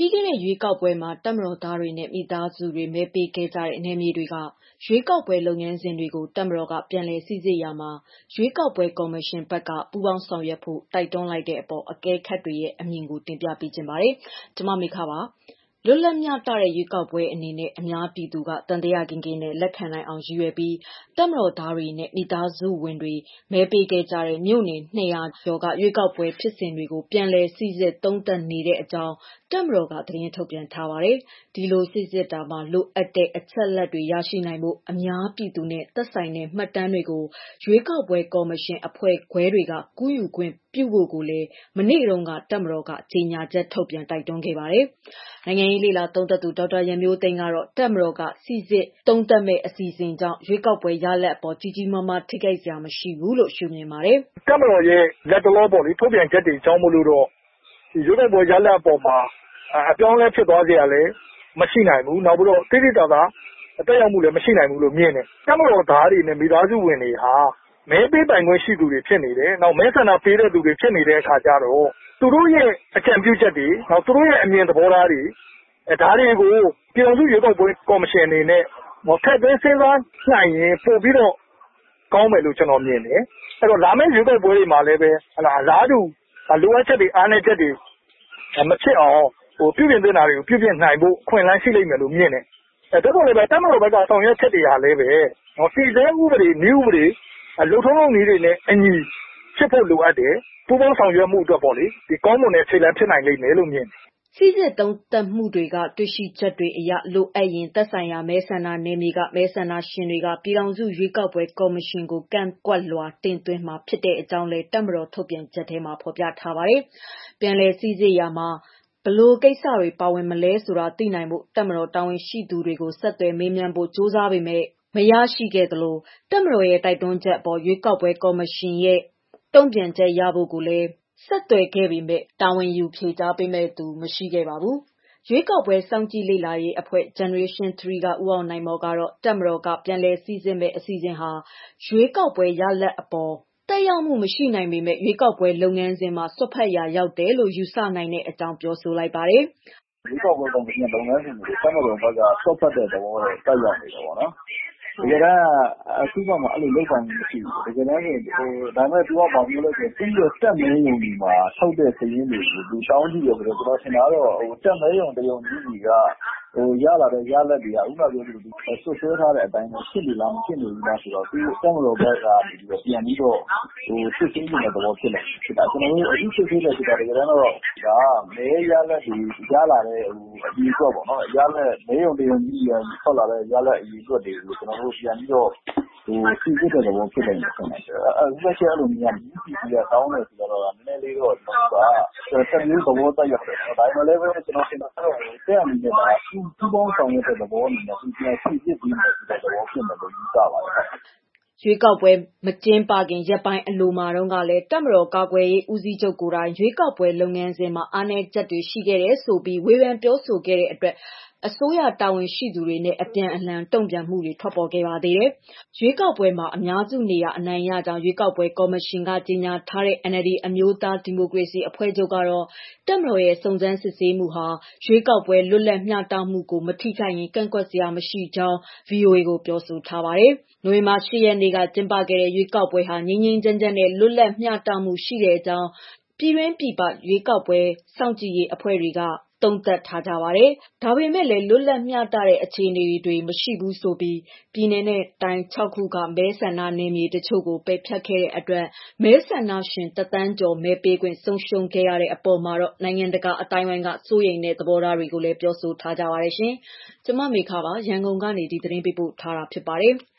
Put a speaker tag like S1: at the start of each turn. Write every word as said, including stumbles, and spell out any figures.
S1: ပြီးခဲ့တဲ့ရွေးကောက်ပွဲမှာတပ်မတော်သားတွေနဲ့မိသားစုတွေမဲပေးခဲ့ကြတဲ့နယ်မြေတွေကရွေးကောက်ပွဲလုပ်ငန်းစဉ်တွေကိုတပ်မတော်ကပြန်လည်စိစစ်ရာမှာရွေးကောက်ပွဲကော်မရှင်ဘက်ကပူးပေါင်းဆောင်ရွက်ဖို့တိုက်တွန်းလိုက်တဲ့အပေါ်အကဲခတ်တွေရဲ့အမြင်ကိုတင်ပြပေးချင်ပါတယ်။ကျွန်မမေခပါလွတ်လပ်မျှတတဲ့ရွေးကောက်ပွဲအနေနဲ့အများပြည်သူကတန်တရားကင်ကင်နဲ့လက်ခံနိုင်အောင်ရည်ရွယ်ပြီးတပ်မတော်သားတွေနဲ့မိသားစုဝင်တွေမဲပေးခဲ့ကြတဲ့မြို့နယ်နှစ်ရာကျော်ကရွေးကောက်ပွဲဖြစ်စဉ်တွေကိုပြန်လည်စိစစ်သုံးသပ်နေတဲ့အကြောင်းတပ်မတော်ကသတင်းထုတ်ပြန်ထားပါတယ်။ဒီလိုစိစစ်တာမှာလိုအပ်တဲ့အချက်လက်တွေရရှိနိုင်ဖို့အများပြည်သူနဲ့သက်ဆိုင်တဲ့မှတ်တမ်းတွေကိုရွေးကောက်ပွဲကော်မရှင်အဖွဲ့ခွဲတွေကကူးယူခွင့်ပြုဖို့ကိုလည်းမနေ့တုန်းကတပ်မတော်ကကြေညာချက်ထုတ်ပြန်တိုက်တွန်းခဲ့ပါတယ်။နိုင်ငံရေးလေလာသုံးသပ်သူဒေါက်တာရန်မျိုးသိန်းကတော့တပ်မတော်ကစိစစ်သုံးသပ်မဲ့အစီအစဉ်ကြောင့်ရွေးကောက်ပွဲရလဒ်အပေါ်ကြီးကြီးမားမားထိခိုက်စရာမရှိဘူးလို့ရှုမြင်ပါတယ်
S2: ။တပ်မတော်ရဲ့လက်တလောပေါ်လေထုတ်ပြန်ချက်တွေကြောင့်မလို့တော့ဒီရွေးကောက်ပွဲရလဒ်အပေါ်မှာအပြောင်းလဲဖြစ်သွားကြရလဲမရှိနိုင်ဘူးနောက်ပြီးတော့တိတိကျကျတက်ရောက်မှုလည်းမရှိနိုင်ဘူးလို့မြင်တယ်။တပ်မတော်သားတွေနဲ့မိသားစုဝင်တွေဟာမဲပေးပိုင်ခွင့်ရှိသူတွေဖြစ်နေတယ်။နောက်မဲဆန္ဒပေးတဲ့သူတွေဖြစ်နေတဲ့အခါကျတော့သူတို့ရဲ့အကြံပြုချက်တွေနောက်သူတို့ရဲ့အမြင်သဘောထားတွေအဲဒါတွေကိုပြည်ထောင်စုရွေးကောက်ပွဲကော်မရှင်အနေနဲ့ထပ်သွင်းစဉ်းစားနိုင်ရင်ပို့ပြီးတော့ကောင်းမယ်လို့ကျွန်တော်မြင်တယ်။အဲ့တော့လာမယ့်ရွေးကောက်ပွဲတွေမှာလည်းပဲဟလာအလားတူလိုအပ်ချက်တွေအားနည်းချက်တွေမဖြစ်အောင်ဟိုပြုပြင်သင့်တာတွေကိုပြုပြင်နိုင်ဖို့ခွင့်လန်းရှိလိမ့်မယ်လို့မြင်တယ်။အဲဒါတော့လည်းပဲတပ်မတော်ဘက်ကဆောင်ရွက်ချက်တွေဟာလည်းပဲဟောပြည်ထောင်ဥပဒေနည်းဥပဒေလုံထုံးလုံးနည်းတွေနဲ့အညီဖြစ်ဖို့လိုအပ်တယ်။ပူးပေါင်းဆောင်ရွက်မှုအတွက်ပေါ့လေဒီကောင်းမွန်တဲ့ခြေလှမ်းဖြစ်နိုင်လိမ့်မယ်လို့မြင်တယ်
S1: ။စိစစ်သုံးသပ်မှုတွေကတွေ့ရှိချက်တွေအရလိုအပ်ရင်သက်ဆိုင်ရာမဲဆန္ဒနယ်မြေကမဲဆန္ဒရှင်တွေကပြည်ထောင်စုရွေးကောက်ပွဲကော်မရှင်ကိုကန့်ကွက်လွှာတင်သွင်းမှာဖြစ်တဲ့အကြောင်းလဲတပ်မတော်ထုတ်ပြန်ချက်ထဲမှာဖော်ပြထားပါတယ်။ပြန်လည်စိစစ်ရာမှာဘလို့ကိစ္စတွေပါဝင်မလဲဆိုတာသိနိုင်ဖို့တပ်မတော်တာဝန်ရှိသူတွေကိုဆက်သွယ်မေးမြန်းဖို့စူးစမ်းပေမဲ့မရရှိခဲ့သလိုတပ်မတော်ရဲ့တိုက်တွန်းချက်အပေါ်ရွေးကောက်ပွဲကော်မရှင်ရဲ့တုံ့ပြန်ချက်ရဖို့ကိုလည်းဆက်သွယ်ခဲ့ပေမဲ့တာဝန်ယူဖြေကြားပေးမဲ့သူမရှိခဲ့ပါဘူး။ရွေးကောက်ပွဲစောင့်ကြည့်လေ့လာရေးအဖွဲ့ Generation 3ကဦးအောင်နိုင်မော်ကတော့တပ်မတော်ကပြန်လည်စီစစ်မဲ့အစီအစဉ်ဟာရွေးကောက်ပွဲရလဒ်အပေါ်တက်ရောက်မှုမရှိနိုင်ပေမဲ့ရွေးကောက်ပွဲလုပ်ငန်းစဉ်မှာဆွတ်ဖက်ရာရောက်တယ်လို့ယူဆနိုင်တဲ့အကြောင်းပြောဆိုလိုက်ပါတယ်
S3: ။ရွေးကောက်ပွဲကော်မရှင်လုပ်ငန်းစဉ်တွေတပ်မတော်ဘက်ကဆွတ်ဖက်တဲ့သဘောနဲ့တက်ရောက်နေတယ်ပေါ့နော်။တကယ်တမ်းအခုမှအဲ့လိုလုပ်ဆောင်မှုမရှိဘူးတကယ်တမ်းဆိုဟိုဒါပေမဲ့သူကဘာပြောလဲဆိုပြီးတော့တက်မဲယုံဒီမှာထုတ်တဲ့စရင်းတွေကိုသူတောင်းကြည့်ရဆိုတော့ကျွန်တော်ထင်တာတော့ဟိုတက်မဲယုံတယုံကြီးကြီးကဟိုရလာတဲ့ရလက်တွေကဥပမာပြောလို့ဒီဆွဆွဲထားတဲ့အတိုင်းဖြစ်နေလားမဖြစ်နေဘူးလားဆိုတော့သူတက်မလို့ဘက်ကနေပြီးတော့ပြန်ပြီးတော့ဟိုစစ်စစ်နေတဲ့သဘောဖြစ်နေဖြစ်တာကျွန်တော်တို့အခုစစ်စစ်နေဖြစ်တာတကယ်တမ်းတော့ဒါမဲရလက်တွေရလာတဲ့ဟိုအကြီးအတွက်ပေါ့နော်ရလက်မဲယုံတယုံကြီးရထွက်လာတဲ့ရလက်အကြီးအတွက်တွေကိုကျွန်တော်တို့ပြန်ပြီးတော့ဟိုစစ်စစ်တဲ့သဘောဖြစ်နေတယ်ဆိုတော့အခုချက်အဲ့လိုမျိုးကြီးကြီးကတောင်းနေဆိုတော့နည်းနည်းလေးတော့ကျွန်တော်ကတက်မျိုးသဘောတက်ရောက်တယ်ဒါပေမဲ့လည်းပဲကျွန်တော်ထင်တာတော့တဲ့အနေနဲ့ဒါသူသူပေါင်းဆောင်ရတဲ့သဘောအနေနဲ့သူပြန်စစ်စစ်ပြီးနေတဲ့သဘောဖြစ်နေလို့ယူဆပါတယ်
S1: ရွေးကောက်ပွဲမကျင်းပခင်ရက်ပိုင်းအလိုမှာတော့ကလည်းတပ်မတော်ကာကွယ်ရေးဦးစီးချုပ်ကိုယ်တိုင်ရွေးကောက်ပွဲလုပ်ငန်းစဉ်မှာအားနည်းချက်တွေရှိခဲ့တယ်ဆိုပြီးဝေဖန်ပြောဆိုခဲ့တဲ့အတွက်အစိုးရတာဝန်ရှိသူတွေနဲ့အပြန်အလှန်တုံ့ပြန်မှုတွေထွက်ပေါ်ခဲ့ပါသေးတယ်။ရွေးကောက်ပွဲမှာအများစုနေရာအနိုင်ရကြောင်းရွေးကောက်ပွဲကော်မရှင်ကကြေညာထားတဲ့ N L D အမျိုးသားဒီမိုကရေစီအဖွဲ့ချုပ်ကတော့တပ်မတော်ရဲ့စုံစမ်းစစ်ဆေးမှုဟာရွေးကောက်ပွဲလွတ်လပ်မျှတမှုကိုမထိခိုက်ရင်ကန့်ကွက်စရာမရှိကြောင်း V O A ကိုပြောဆိုထားပါတယ်။နိုဝင်ဘာ၈ရက်နေ့ကကျင်းပခဲ့တဲ့ရွေးကောက်ပွဲဟာငြိမ်းငြိမ်းချမ်းချမ်းနဲ့လွတ်လပ်မျှတမှုရှိတဲ့အကြောင်းပြည်တွင်းပြည်ပရွေးကောက်ပွဲစောင့်ကြည့်ရေးအဖွဲ့တွေကသုံးသပ်ထားကြပါတယ်။ဒါပေမဲ့လည်းလွတ်လပ်မျှတတဲ့အခြေအနေတွေမရှိဘူးဆိုပြီးပြည်내နဲ့တိုင်း၆ခုကမဲဆန္ဒနယ်မြေတချို့ကိုပယ်ဖျက်ခဲ့တဲ့အတွက်မဲဆန္ဒရှင်တသန်းကျော်မဲပေးခွင့်ဆုံးရှုံးခဲ့ရတဲ့အပေါ်မှာတော့နိုင်ငံတကာအတိုင်းအဝိုင်းကစိုးရိမ်တဲ့သဘောထားတွေကိုလည်းပြောဆိုထားကြပါတယ်ရှင်။ကျွန်မမေခပါရန်ကုန်ကနေဒီသတင်းပေးပို့ထားတာဖြစ်ပါတယ်။